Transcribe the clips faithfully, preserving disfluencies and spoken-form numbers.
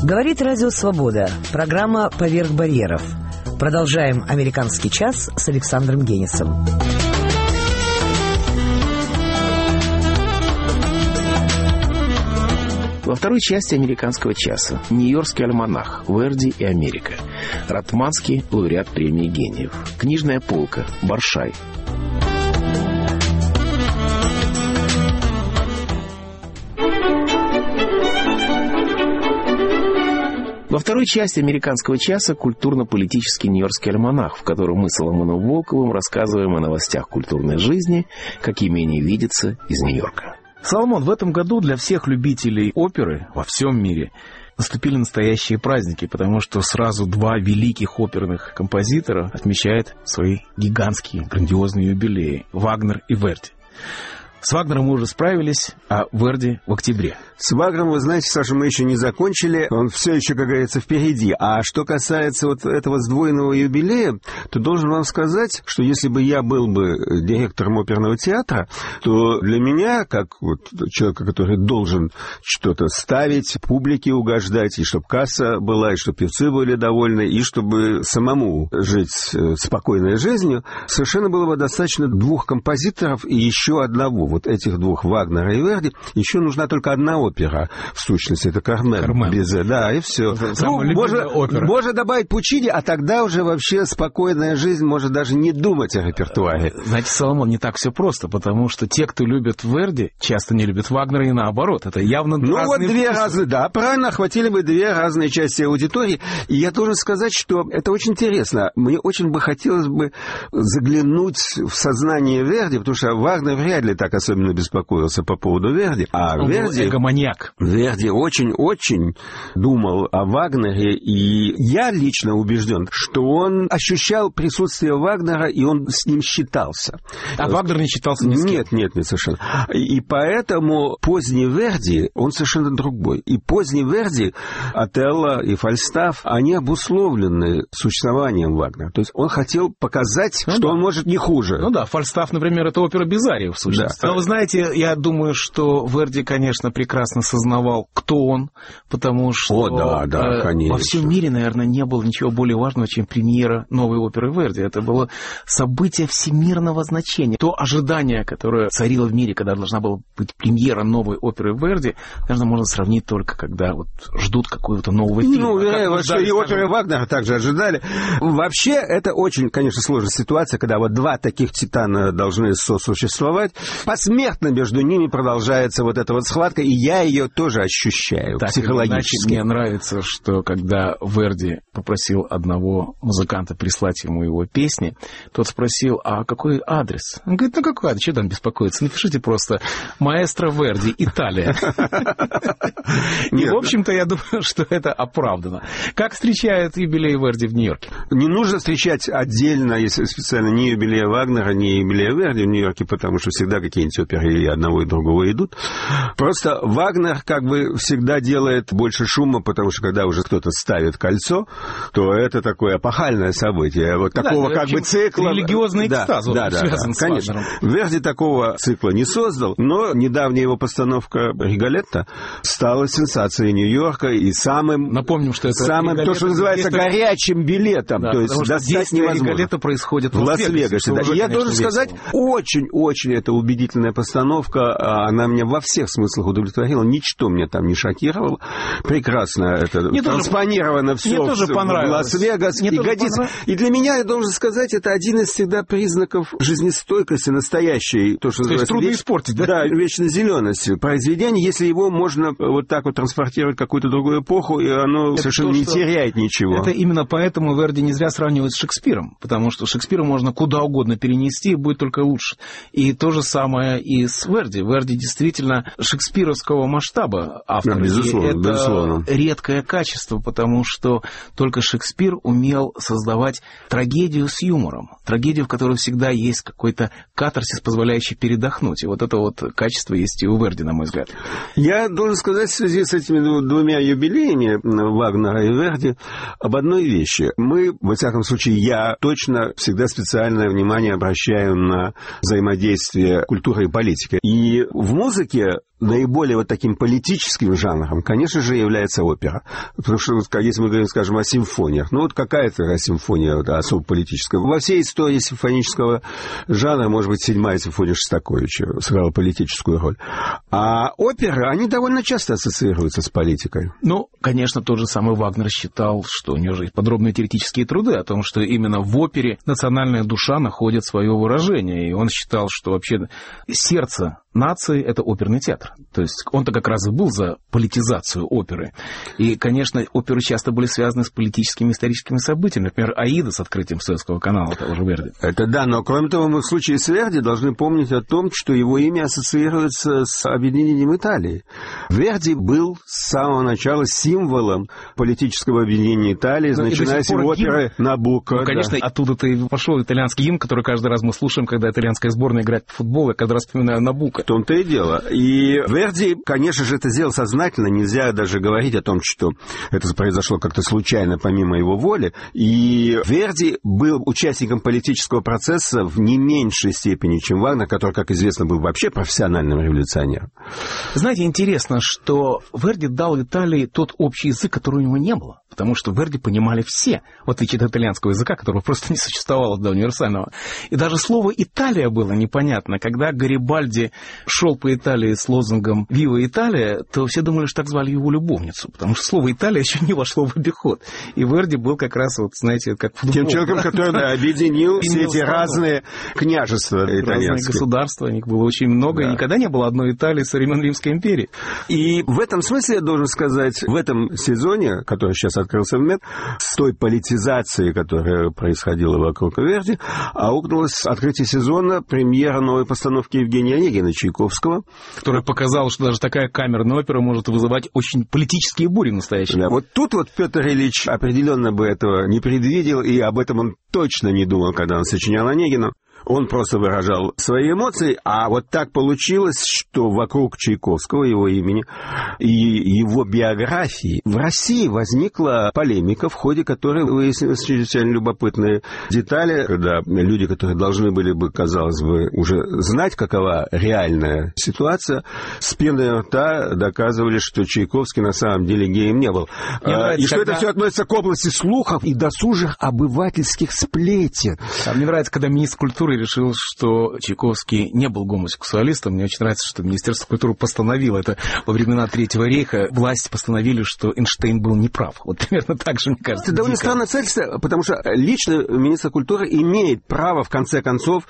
Говорит Радио Свобода. Программа «Поверх барьеров». Продолжаем «Американский час» с Александром Генисом. Во второй части «Американского часа» Нью-Йоркский альманах, Верди и Америка. Ратманский, лауреат премии гениев. Книжная полка, Баршай. Во второй части «Американского часа» культурно-политический Нью-Йоркский альманах, в котором мы с Соломоном Волковым рассказываем о новостях культурной жизни, какими они видятся из Нью-Йорка. Соломон, в этом году для всех любителей оперы во всем мире наступили настоящие праздники, потому что сразу два великих оперных композитора отмечают свои гигантские, грандиозные юбилеи – Вагнер и Верди. С Вагнером мы уже справились, а Верди в октябре. С Вагнером, вы знаете, Саша, мы еще не закончили, он все еще, как говорится, впереди. А что касается вот этого сдвоенного юбилея, то должен вам сказать, что если бы я был бы директором оперного театра, то для меня, как вот человека, который должен что-то ставить, публике угождать, и чтобы касса была, и чтобы певцы были довольны, и чтобы самому жить спокойной жизнью, совершенно было бы достаточно двух композиторов и еще одного. Вот этих двух, Вагнера и Верди, еще нужна только одна опера, в сущности, это «Кармен». «Кармен». Безе, да, и все. Ну, можно, можно добавить Пучини, а тогда уже вообще спокойная жизнь, может даже не думать о репертуаре. Знаете, Соломон, не так все просто, потому что те, кто любит Верди, часто не любят Вагнера и наоборот. Это явно ну, разные вот две вкусы. разные, да, правильно, охватили бы две разные части аудитории. И я должен сказать, что это очень интересно. Мне очень бы хотелось бы заглянуть в сознание Верди, потому что Вагнер вряд ли так особенно беспокоился по поводу Верди. А Он Верди, был эгоманьяк. Верди очень-очень думал о Вагнере, и я лично убежден, что он ощущал присутствие Вагнера, и он с ним считался. А вот. Вагнер не считался ни с кем? Нет, нет, нет, совершенно. И поэтому поздний Верди, он совершенно другой. И поздний Верди, Отелло и Фальстаф, они обусловлены существованием Вагнера. То есть он хотел показать, ну, что да. он может не хуже. Ну да, Фальстаф, например, это опера Безарио, в сущности. Да. Но вы знаете, я думаю, что Верди, конечно, прекрасно сознавал, кто он, потому что О, да, да, э, во всем мире, наверное, не было ничего более важного, чем премьера новой оперы Верди. Это было событие всемирного значения. То ожидание, которое царило в мире, когда должна была быть премьера новой оперы Верди, наверное, можно сравнить только, когда вот ждут какого-то нового фильма. Ну, вероятно, что и оперы Вагнера также ожидали. Вообще, это очень, конечно, сложная ситуация, когда вот два таких титана должны сосуществовать. Посмертно между ними продолжается вот эта вот схватка, и я ее тоже ощущаю так, психологически. Мне нравится, что когда Верди попросил одного музыканта прислать ему его песни, тот спросил, а какой адрес? Он говорит, ну какой адрес, что там беспокоиться? Напишите просто «Маэстро Верди, Италия». И, в общем-то, я думаю, что это оправдано. Как встречают юбилей Верди в Нью-Йорке? Не нужно встречать отдельно, если специально, ни юбилея Вагнера, ни юбилея Верди в Нью-Йорке, потому что всегда какие-нибудь оперы и одного и другого идут. Просто Вагнер как бы всегда делает больше шума, потому что когда уже кто-то ставит кольцо, то это такое эпохальное событие. Вот такого да, как бы цикла... Религиозный экстаз, да, вот, да, связан да, с конечно. Вагнером. Верди такого цикла не создал, но недавняя его постановка «Риголетто» стала сенсацией Нью-Йорка и самым... Напомним, что это самым, то, что называется, билетом... горячим билетом. Да, то есть достать невозможно. Риголетто происходит в Лас-Вегасе. Да. Уже, И я конечно, должен сказать, очень-очень это убедительная постановка. Она меня во всех смыслах удовлетворила. Ничто меня там не шокировало. Прекрасно это мне транспонировано тоже, все мне тоже в Лас-Вегас. И годится. И для меня, я должен сказать, это один из всегда признаков жизнестойкости настоящей. То, что то есть трудно веч... испортить, да? Да, вечной зелености произведения, если его можно вот так вот транспортировать в какую-то другую эпоху, и оно это совершенно то, не теряет ничего. Это именно поэтому Верди не зря сравнивают с Шекспиром, потому что Шекспира можно куда угодно перенести, и будет только лучше. И то же самое и с Верди. Верди действительно шекспировского масштаба автор. Да, безусловно, это безусловно. Редкое качество, потому что только Шекспир умел создавать трагедию с юмором. Трагедию, в которой всегда есть какой-то катарсис, позволяющий передохнуть. И вот это вот качество есть и у Верди, на мой взгляд. Я должен сказать в связи с этими двумя юбилеями Вагнера и Верди об одной вещи. Мы, во всяком случае, я точно всегда специальное внимание обращаю на взаимодействие культуры и политики. И в музыке наиболее вот таким политическим жанром, конечно же, является опера. Потому что, если мы говорим, скажем, о симфониях, ну вот какая-то симфония вот, особо политическая. Во всей истории симфонического жанра, может быть, седьмая симфония Шостаковича сыграла политическую роль. А оперы, они довольно часто ассоциируются с политикой. Ну, конечно, тот же самый Вагнер считал, что у него же есть подробные теоретические труды о том, что именно в опере национальная душа находит свое выражение. И он считал, что вообще сердце нации — это оперный театр. То есть он-то как раз и был за политизацию оперы. И, конечно, оперы часто были связаны с политическими историческими событиями. Например, «Аида» с открытием Суэцкого канала того же Верди. Это да, но кроме того, мы в случае с Верди должны помнить о том, что его имя ассоциируется с объединением Италии. Верди был с самого начала символом политического объединения Италии, но начиная с оперы «Набуко». Ну, конечно, да. Оттуда-то и пошел итальянский гимн, который каждый раз мы слушаем, когда итальянская сборная играет в футбол, я каждый раз вспоминаю «Набуко». В том-то и дело. И Верди, конечно же, это сделал сознательно. Нельзя даже говорить о том, что это произошло как-то случайно, помимо его воли. И Верди был участником политического процесса в не меньшей степени, чем Вагнер, который, как известно, был вообще профессиональным революционером. Знаете, интересно, что Верди дал Италии тот общий язык, который у него не было. Потому что Верди понимали все, в отличие от итальянского языка, которого просто не существовало до универсального. И даже слово «Италия» было непонятно. Когда Гарибальди шел по Италии с лозунгом «Вива Италия», то все думали, что так звали его любовницу, потому что слово «Италия» еще не вошло в обиход. И Верди был как раз, вот, знаете, как футбол. Тем человеком, который да, объединил все эти разные княжества итальянские. Разные государства, их было очень много, да. И никогда не было одной Италии со времен Римской империи. И в этом смысле, я должен сказать, в этом сезоне, который сейчас открылся в МЭД, с той политизацией, которая происходила вокруг Верди, аукнулось открытие сезона премьера новой постановки Евгения Онегина Чайковского. Которая показала, что даже такая камерная опера может вызывать очень политические бури настоящие. Да, вот тут вот Петр Ильич определенно бы этого не предвидел, и об этом он точно не думал, когда он сочинял Онегина. Он просто выражал свои эмоции, а вот так получилось, что вокруг Чайковского, его имени и его биографии в России возникла полемика, в ходе которой выяснились чрезвычайно любопытные детали, когда люди, которые должны были бы, казалось бы, уже знать, какова реальная ситуация, с пеной рта доказывали, что Чайковский на самом деле геем не был. А, и что когда... это все относится к области слухов и досужих обывательских сплетен. А мне нравится, когда министр культуры решил, что Чайковский не был гомосексуалистом. Мне очень нравится, что Министерство культуры постановило это во времена Третьего рейха. Власти постановили, что Эйнштейн был неправ. Вот примерно так же, мне кажется. Это довольно странное обстоятельство, потому что лично министр культуры имеет право, в конце концов,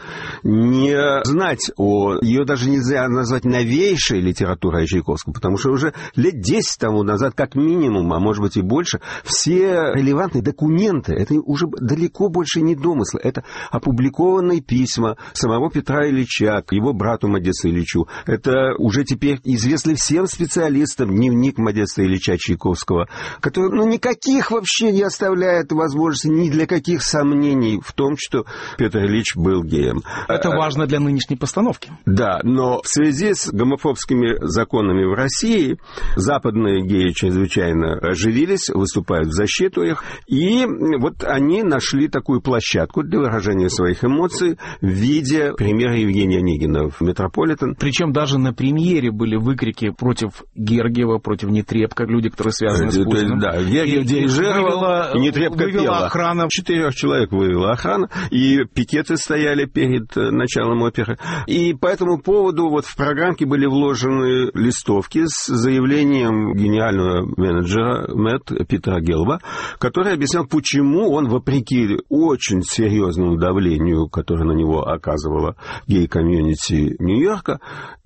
не знать о... Ее даже нельзя назвать новейшей литературой о Чайковском, потому что уже лет десять тому назад, как минимум, а может быть и больше, все релевантные документы, это уже далеко больше не домыслы, это опубликованные письма самого Петра Ильича к его брату Модесту Ильичу. Это уже теперь известный всем специалистам дневник Модеста Ильича Чайковского, который ну, никаких вообще не оставляет возможности ни для каких сомнений в том, что Петр Ильич был геем. Это важно для нынешней постановки. Да, но в связи с гомофобскими законами в России западные геи чрезвычайно оживились, выступают в защиту их, и вот они нашли такую площадку для выражения своих эмоций в виде премьера Евгения Онегина в «Метрополитен». Причем даже на премьере были выкрики против Гергиева, против Нетребко, люди, которые связаны с Путиным. Да, Гергиев дирижировал, и Нетребко пела. Охрана. Четырех человек вывела охрана, и пикеты стояли перед началом оперы. И по этому поводу вот в программке были вложены листовки с заявлением гениального менеджера МЭД Питера Гелба, который объяснял, почему он, вопреки очень серьезному давлению, которое на него оказывала гей-комьюнити Нью-Йорка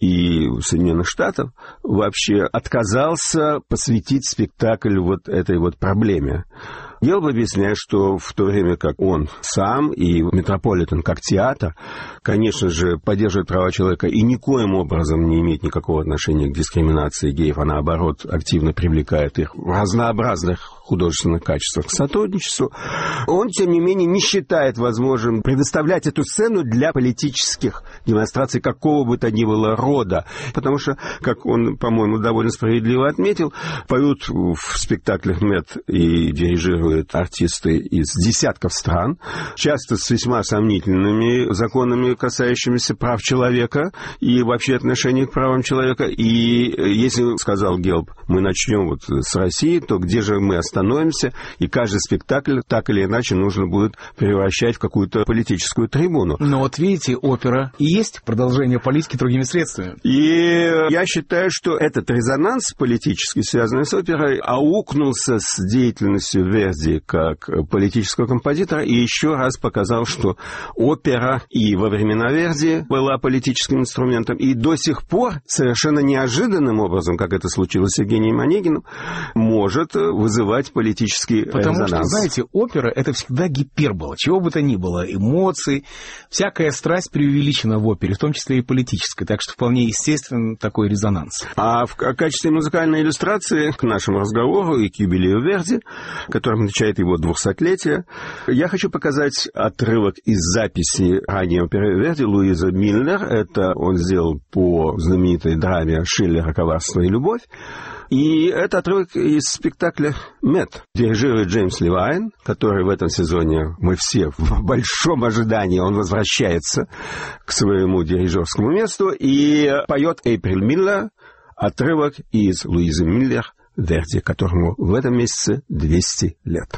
и Соединенных Штатов, вообще отказался посвятить спектакль вот этой вот проблеме. Гелб объясняет, что в то время как он сам и Метрополитен как театр, конечно же, поддерживает права человека и никоим образом не имеет никакого отношения к дискриминации геев, а наоборот активно привлекает их в разнообразных художественных качествах к сотрудничеству, он, тем не менее, не считает возможным предоставлять эту сцену для политических демонстраций какого бы то ни было рода. Потому что, как он, по-моему, довольно справедливо отметил, поют в спектаклях МЭД и дирижируют приходят артисты из десятков стран, часто с весьма сомнительными законами, касающимися прав человека и вообще отношений к правам человека. И если, сказал Гелб, мы начнем вот с России, то где же мы остановимся? И каждый спектакль так или иначе нужно будет превращать в какую-то политическую трибуну. Но вот видите, опера и есть продолжение политики другими средствами. И я считаю, что этот резонанс политически связанный с оперой аукнулся с деятельностью Верди как политического композитора и еще раз показал, что опера и во времена Верди была политическим инструментом, и до сих пор совершенно неожиданным образом, как это случилось с Евгением Онегиным, может вызывать политический Потому резонанс. Потому что, знаете, опера — это всегда гипербола, чего бы то ни было, эмоций, всякая страсть преувеличена в опере, в том числе и политическая, так что вполне естествен такой резонанс. А в качестве музыкальной иллюстрации к нашему разговору и к юбилею Верди, которым отмечает его двухсотлетие, я хочу показать отрывок из записи ранней оперы Верди «Луиза Миллер». Это он сделал по знаменитой драме Шиллера «Коварство и любовь». И это отрывок из спектакля «Мэтт». Дирижирует Джеймс Левайн, который в этом сезоне мы все в большом ожидании. Он возвращается к своему дирижерскому месту и поет Эйприл Миллер, отрывок из «Луизы Миллер» Верди, которому в этом месяце двести лет.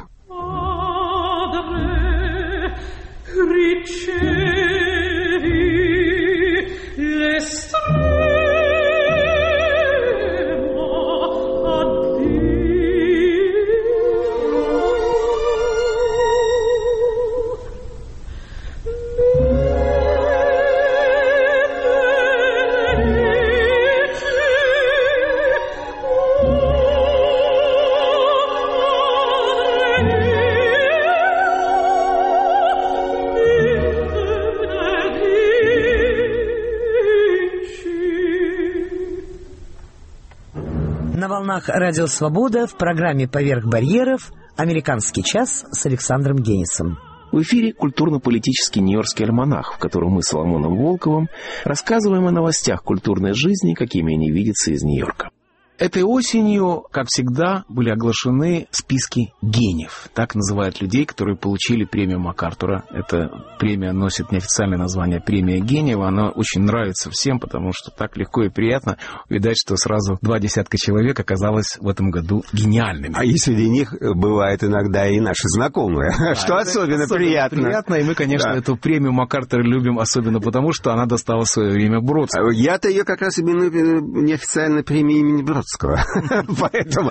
На волнах «Радио Свобода» в программе «Поверх барьеров» «Американский час» с Александром Генисом. В эфире культурно-политический нью-йоркский альманах, в котором мы с Соломоном Волковым рассказываем о новостях культурной жизни, какими они видятся из Нью-Йорка. Этой осенью, как всегда, были оглашены списки гениев. Так называют людей, которые получили премию МакАртура. Эта премия носит неофициальное название «Премия гениев». Она очень нравится всем, потому что так легко и приятно увидать, что сразу два десятка человек оказалось в этом году гениальными. А и среди них бывает иногда и наши знакомые, да, что особенно, особенно приятно. приятно. И мы, конечно, да. эту премию МакАртура любим особенно потому, что она достала в свое время Бродскому. Я-то ее как раз именую неофициально премией имени Бродского. Поэтому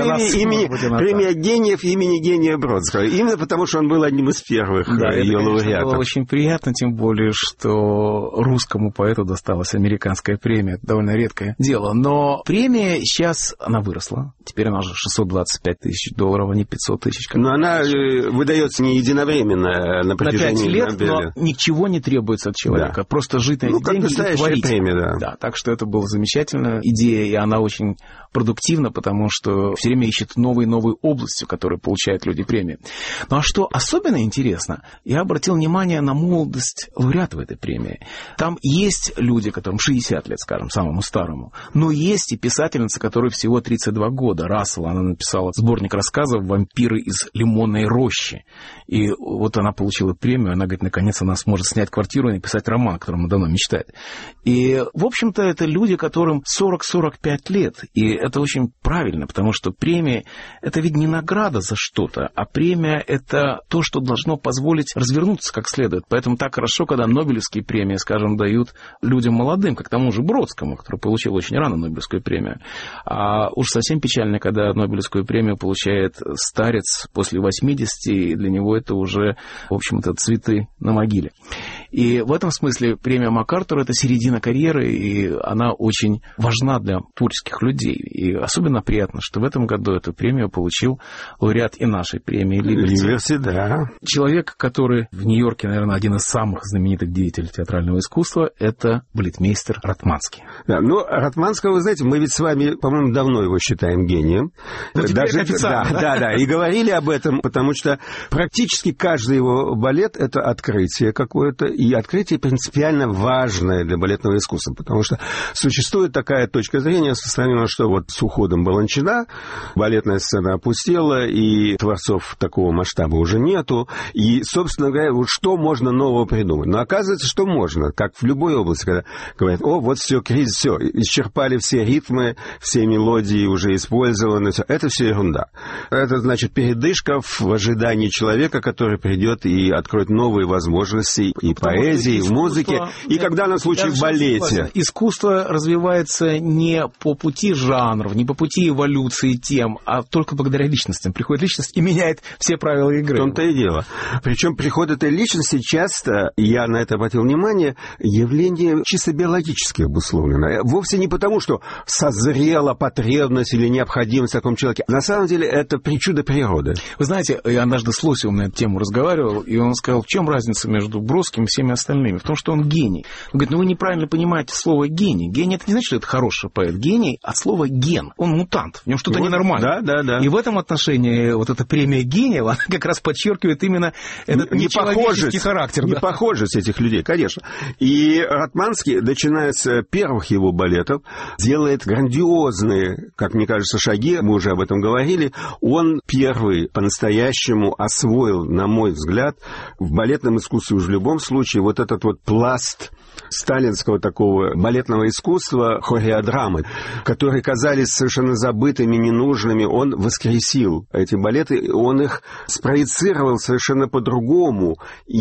премия гениев имени гения Бродского. Именно потому, что он был одним из первых ее лауреатов. Это было очень приятно, тем более, что русскому поэту досталась американская премия. Это довольно редкое дело. Но премия сейчас, она выросла. Теперь она уже шестьсот двадцать пять тысяч долларов, а не пятьсот тысяч. Но она выдается не единовременно на протяжении лет, но ничего не требуется от человека. Да. Просто жить на эти ну, деньги и творить. Премия, да. Да, так что это была замечательная идея, и она очень продуктивна, потому что все время ищет новые-новые области, в которые получают люди премии. Ну а что особенно интересно, я обратил внимание на молодость лауреатов этой премии. Там есть люди, которым шестьдесят лет, скажем, самому старому, но есть и писательница, которой всего тридцать два года. Рассел, она написала сборник рассказов «Вампиры из лимонной рощи». И вот она получила премию, она говорит, наконец она сможет снять квартиру и написать роман, о котором она давно мечтает. И, в общем-то, это люди, которым сорок-сорок пять лет. И это очень правильно, потому что премия – это ведь не награда за что-то, а премия – это то, что должно позволить развернуться как следует. Поэтому так хорошо, когда Нобелевские премии, скажем, дают людям молодым, как тому же Бродскому, который получил очень рано Нобелевскую премию. А уж совсем печально, когда Нобелевскую премию получает старец после восьмидесяти, и для него это уже, в общем-то, цветы на могиле. И в этом смысле премия МакАртура – это середина карьеры, и она очень важна для творческих людей. И особенно приятно, что в этом году эту премию получил лауреат и нашей премии Либерти. Либерти, да. Человек, который в Нью-Йорке, наверное, один из самых знаменитых деятелей театрального искусства, это балетмейстер Ратманский. Да, ну, Ратманского, вы знаете, мы ведь с вами, по-моему, давно его считаем гением. Ну, даже официально. Да, да, да, и говорили об этом, потому что практически каждый его балет – это открытие какое-то, и открытие принципиально важное для балетного искусства, потому что существует такая точка зрения со стороны, что вот с уходом Баланчина балетная сцена опустела, и творцов такого масштаба уже нету, и, собственно говоря, вот что можно нового придумать? Но оказывается, что можно, как в любой области, когда говорят, о, вот все, кризис, все, исчерпали все ритмы, все мелодии уже использованы, все. Это все ерунда. Это значит передышка в ожидании человека, который придет и откроет новые возможности и Потому поэзии, и в музыке, и когда на случай в балете. Искусство развивается не по пути жанров, не по пути эволюции тем, а только благодаря личностям. Приходит личность и меняет все правила игры. В том-то и дело. Причем приход этой личности часто, я на это обратил внимание, явление чисто биологически обусловлено. Вовсе не потому, что созрела потребность или необходимость в таком человеке. На самом деле это причуда природы. Вы знаете, я однажды с Лосевым на эту тему разговаривал, и он сказал, в чем разница между Бродским и всеми остальными? В том, что он гений. Он говорит, ну вы неправильно понимаете слово гений. Гений — это не значит, что это хороший поэт. Гений от слова ген. Он мутант, в нем что-то вот, ненормальное. Да, да, да. И в этом отношении вот эта премия гениев, она как раз подчеркивает именно этот нечеловеческий характер. Не да. похожесть этих людей, конечно. И Ратманский, начиная с первых его балетов, делает грандиозные, как мне кажется, шаги, мы уже об этом говорили. Он первый по-настоящему освоил, на мой взгляд, в балетном искусстве уж в любом случае вот этот вот пласт сталинского такого балетного искусства, хореодрамы, которые казались совершенно забытыми, ненужными. Он воскресил эти балеты, он их спроецировал совершенно по-другому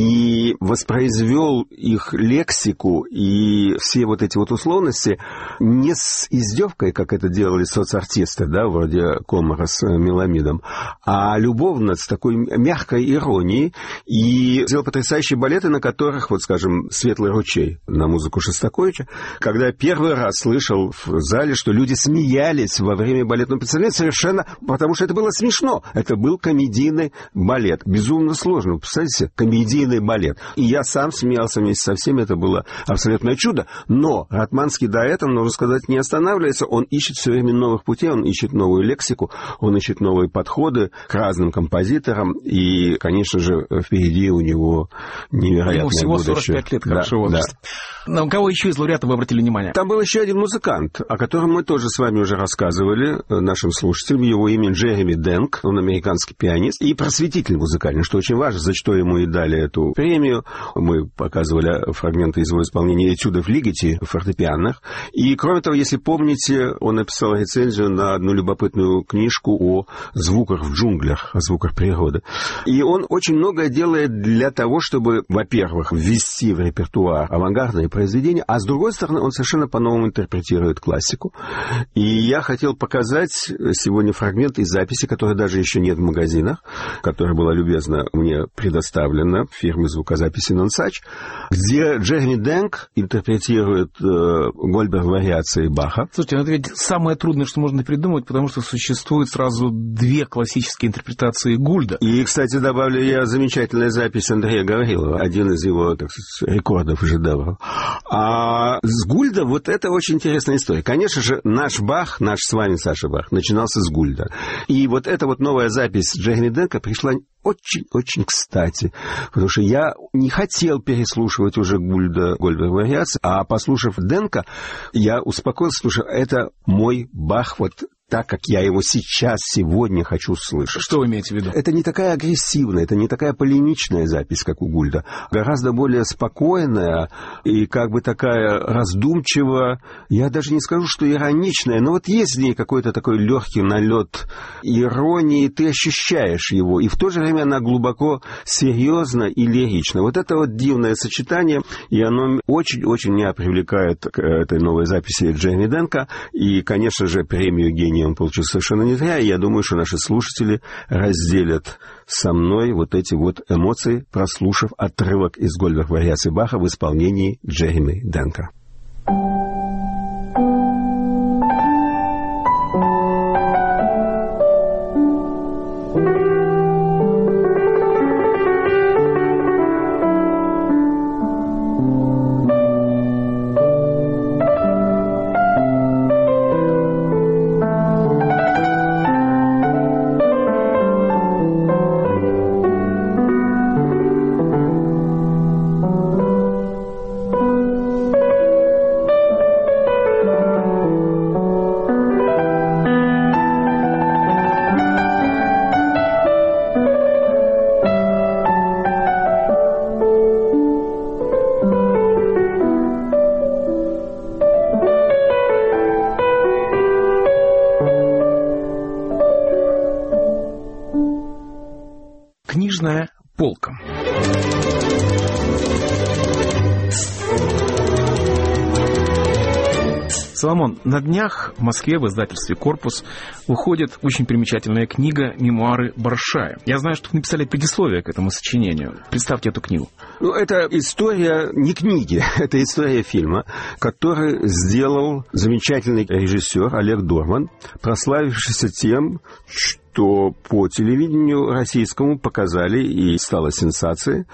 и воспроизвел их лексику и все вот эти вот условности не с издевкой, как это делали соцартисты, да, вроде Комара с Меламидом, а любовно, с такой мягкой иронией, и сделал потрясающие балеты, на которых, вот, скажем, «Светлый ручей» на музыку Шостаковича, когда я первый раз слышал в зале, что люди смеялись во время балетного представления совершенно, потому что это было смешно. Это был комедийный балет. Безумно сложно. Представляете, комедийный балет. И я сам смеялся вместе со всеми. Это было абсолютное чудо. Но Ратманский до этого, нужно сказать, не останавливается. Он ищет все время новых путей, он ищет новую лексику, он ищет новые подходы к разным композиторам. И, конечно же, впереди у него невероятное Ему всего будущее. сорок пять лет, хорошо, да, возраст. Да. На кого еще из лауреатов вы обратили внимание? Там был еще один музыкант, о котором мы тоже с вами уже рассказывали нашим слушателям. Его имя Джереми Денк, он американский пианист и просветитель музыкальный, что очень важно, за что ему и дали эту премию. Мы показывали фрагменты из его исполнения этюдов Лигeti фортепианных. И, кроме того, если помните, он написал рецензию на одну любопытную книжку о звуках в джунглях, о звуках природы. И он очень многое делает для того, чтобы, во-первых, ввести в репертуар авангардные произведения, а с другой стороны, он совершенно по-новому интерпретирует классику. И я хотел показать сегодня фрагмент из записи, которой даже еще нет в магазинах, которая была любезно мне предоставлена фирмой звукозаписи Нонсач, где Джереми Денк интерпретирует э, Гольберг вариации Баха. Слушайте, ну это ведь самое трудное, что можно придумать, потому что существует сразу две классические интерпретации Гульда. И, кстати, добавлю я замечательную запись Андрея Гаврилова, один из его, так сказать, рекордов и шедевров. А с Гульда вот это очень интересная история. Конечно же, наш Бах, наш с вами Саша Бах, начинался с Гульда. И вот эта вот новая запись Джереми Денка пришла очень-очень кстати, потому что я не хотел переслушивать уже Гульда Гольберг вариации, а послушав Денка, я успокоился, потому что это мой Бах вот так, как я его сейчас, сегодня хочу слышать. Что вы имеете в виду? Это не такая агрессивная, это не такая полемичная запись, как у Гульда. Гораздо более спокойная и как бы такая раздумчивая, я даже не скажу, что ироничная, но вот есть в ней какой-то такой легкий налет иронии, ты ощущаешь его, и в то же время она глубоко серьезна и лирична. Вот это вот дивное сочетание, и оно очень-очень меня привлекает к этой новой записи Джереми Денка, и, конечно же, премию гения он получил совершенно не зря, и я думаю, что наши слушатели разделят со мной вот эти вот эмоции, прослушав отрывок из Гольберг вариации Баха в исполнении Джереми Денка. Книжная полка. Соломон, на днях в Москве в издательстве «Корпус» выходит очень примечательная книга «Мемуары Баршая». Я знаю, что вы написали предисловие к этому сочинению. Представьте эту книгу. Ну, это история не книги, это история фильма, который сделал замечательный режиссер Олег Дорман, прославившийся тем, что то по телевидению российскому показали, и стала сенсацией,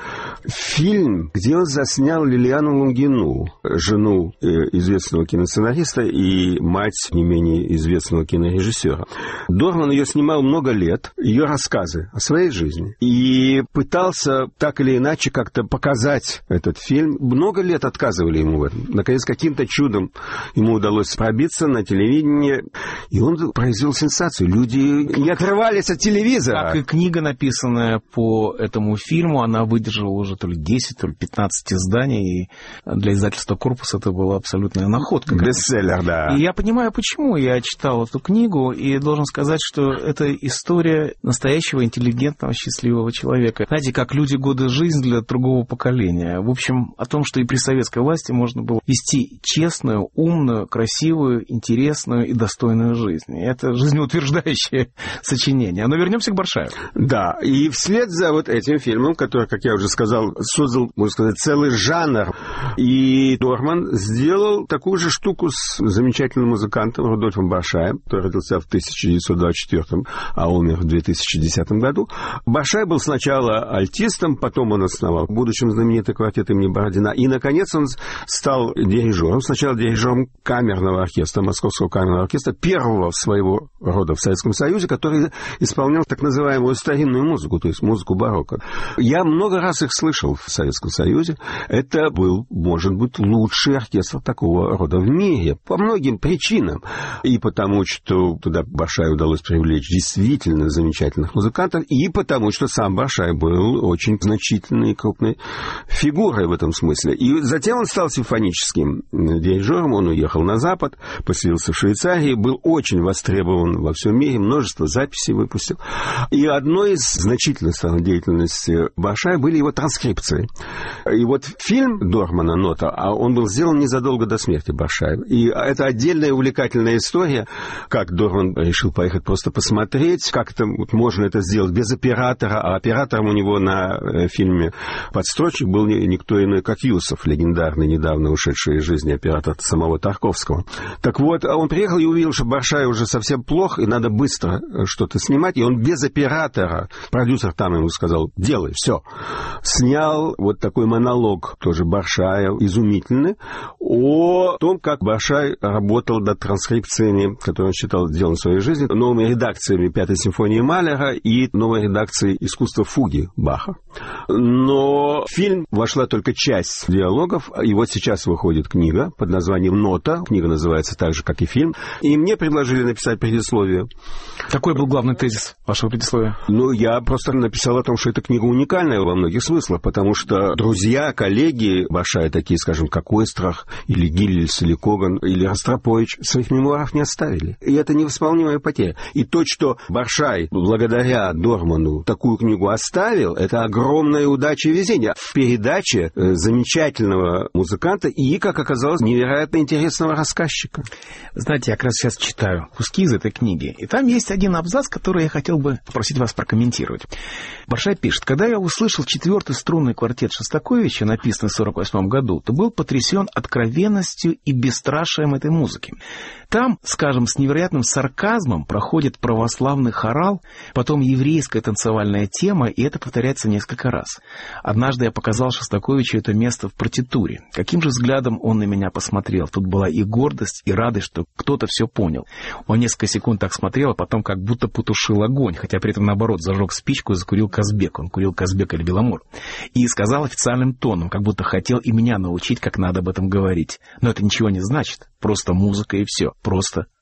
фильм, где он заснял Лилиану Лунгину, жену известного киносценариста и мать не менее известного кинорежиссера. Дорман ее снимал много лет, ее рассказы о своей жизни, и пытался так или иначе как-то показать этот фильм. Много лет отказывали ему в этом. Наконец, каким-то чудом ему удалось пробиться на телевидении, и он произвел сенсацию. Люди не отрывались от телевизора. Как и книга, написанная по этому фильму, она выдержала уже то ли десять, то ли пятнадцать изданий, и для издательства «Корпус» это была абсолютная находка. Бестселлер, да. И я понимаю, почему я читал эту книгу, и должен сказать, что это история настоящего интеллигентного, счастливого человека. Знаете, как люди годы жизни для другого поколения. В общем, о том, что и при советской власти можно было вести честную, умную, красивую, интересную и достойную жизнь. И это жизнеутверждающее сочинение. Но вернемся к Баршаю. Да, и вслед за вот этим фильмом, который, как я уже сказал, создал, можно сказать, целый жанр, и Дорман сделал такую же штуку с замечательным музыкантом Рудольфом Баршаем, который родился в тысяча девятьсот двадцать четвёртом, а умер в две тысячи десятом году. Баршай был сначала альтистом, потом он основал в будущем знаменитый квартет имени Бородина, и, наконец, он стал дирижером. Сначала дирижером камерного оркестра, Московского камерного оркестра, первого своего рода в Советском Союзе, который исполнял так называемую старинную музыку, то есть музыку барокко. Я много раз их слышал в Советском Союзе. Это был, может быть, лучший оркестр такого рода в мире по многим причинам. И потому, что туда Баршаю удалось привлечь действительно замечательных музыкантов, и потому, что сам Баршай был очень значительной и крупной фигурой в этом смысле. И затем он стал симфоническим дирижером, он уехал на Запад, поселился в Швейцарии, был очень востребован во всем мире, множество записей выпустил. И одной из значительных сторон деятельности Баршая были его транскрипции. И вот фильм Дормана «Нота», он был сделан незадолго до смерти Баршая. И это отдельная увлекательная история, как Дорман решил поехать просто посмотреть, как это вот можно это сделать без оператора, а оператором у него на фильме «Подстрочник» был никто иной, как Юсов, легендарный, недавно ушедший из жизни оператор самого Тарковского. Так вот, он приехал и увидел, что Баршай уже совсем плох, и надо быстро что-то снимать, и он без оператора, продюсер там ему сказал: делай, все. Снял вот такой монолог, тоже Баршая, изумительный, о том, как Баршай работал над транскрипциями, которые он считал делом в своей жизни, новыми редакциями Пятой симфонии Малера и новой редакцией искусства фуги Баха. Но в фильм вошла только часть диалогов, и вот сейчас выходит книга под названием «Нота». Книга называется так же, как и фильм. И мне предложили написать предисловие. Какой был главный тезис вашего предисловия? Ну, я просто написал о том, что эта книга уникальная во многих смыслах, потому что друзья, коллеги Баршая, такие, скажем, как Ойстрах, или Гиллельс, или Коган, или Ростропович, своих мемуаров не оставили. И это невосполнимая потеря. И то, что Баршай, благодаря Дорману, такую книгу оставил, это огромная удача и везение. В передаче замечательного музыканта и, как оказалось, невероятно интересного рассказчика. Знаете, я как раз сейчас читаю куски из этой книги, и там есть один абзац, который я хотел бы попросить вас прокомментировать. Баршай пишет: «Когда я услышал четвертый струнный квартет Шостаковича, написанный в сорок восьмом году, то был потрясен откровенностью и бесстрашием этой музыки. Там, скажем, с невероятным сарказмом проходит православный хорал, потом еврейская танцевальная тема, и это повторяется несколько раз. Однажды я показал Шостаковичу это место в партитуре. Каким же взглядом он на меня посмотрел? Тут была и гордость, и радость, что кто-то все понял. Он несколько секунд так смотрел, а потом как будто потушил огонь, хотя при этом, наоборот, зажег спичку и закурил Казбек. Он курил Казбек или Беломор. И сказал официальным тоном, как будто хотел и меня научить, как надо об этом говорить. Но это ничего не значит. Просто музыка и все. Просто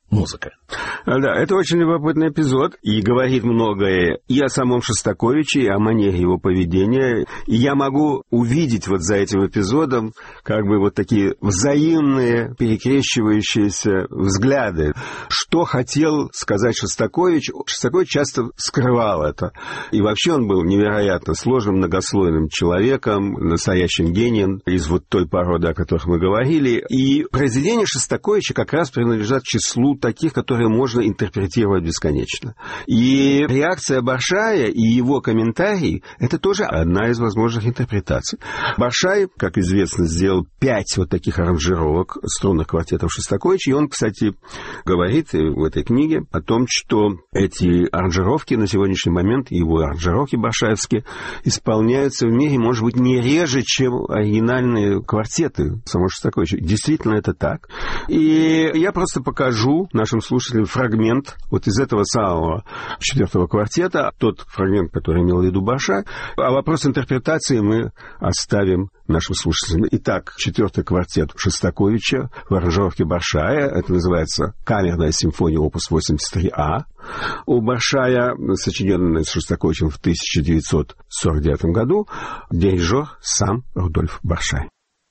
музыка. Да, это очень любопытный эпизод, и говорит многое и о самом Шостаковиче, и о манере его поведения. И я могу увидеть вот за этим эпизодом как бы вот такие взаимные, перекрещивающиеся взгляды. Что хотел сказать Шостакович? Шостакович часто скрывал это. И вообще он был невероятно сложным, многослойным человеком, настоящим гением из вот той породы, о которых мы говорили. И произведения Шостаковича как раз принадлежат к числу таких, которые можно интерпретировать бесконечно. И реакция Баршая и его комментарий – это тоже одна из возможных интерпретаций. Баршай, как известно, сделал пять вот таких аранжировок струнных квартетов Шостаковича, и он, кстати, говорит в этой книге о том, что эти аранжировки на сегодняшний момент, его аранжировки баршаевские, исполняются в мире, может быть, не реже, чем оригинальные квартеты самого Шостаковича. Действительно, это так. И я просто покажу нашим слушателям фрагмент вот из этого самого четвертого квартета, тот фрагмент, который имел в виду Баршай. А вопрос интерпретации мы оставим нашим слушателям. Итак, четвертый квартет Шостаковича в аранжировке Баршая. Это называется «Камерная симфония опус восемьдесят три А». У Баршая, сочиненная с Шостаковичем в тысяча девятьсот сорок девятом году, дирижер сам Рудольф Баршай.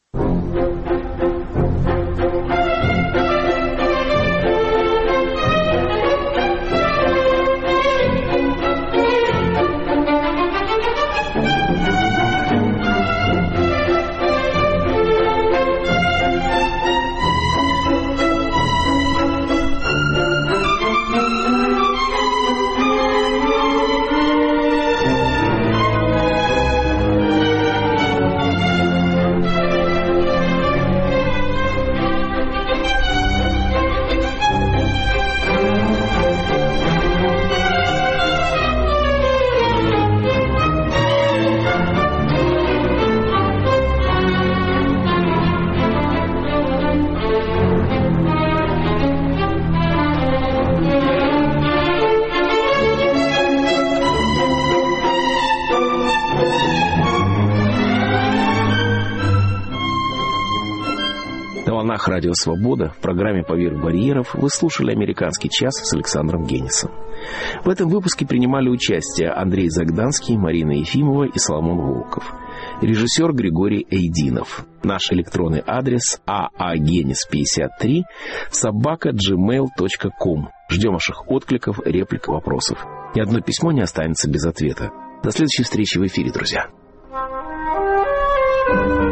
Радио «Свобода» в программе «Поверх барьеров» вы слушали «Американский час» с Александром Генисом. В этом выпуске принимали участие Андрей Загданский, Марина Ефимова и Соломон Волков. Режиссер Григорий Эйдинов. Наш электронный адрес а а генис пятьдесят три собака джи мейл точка ком. Ждем ваших откликов, реплик, вопросов. Ни одно письмо не останется без ответа. До следующей встречи в эфире, друзья.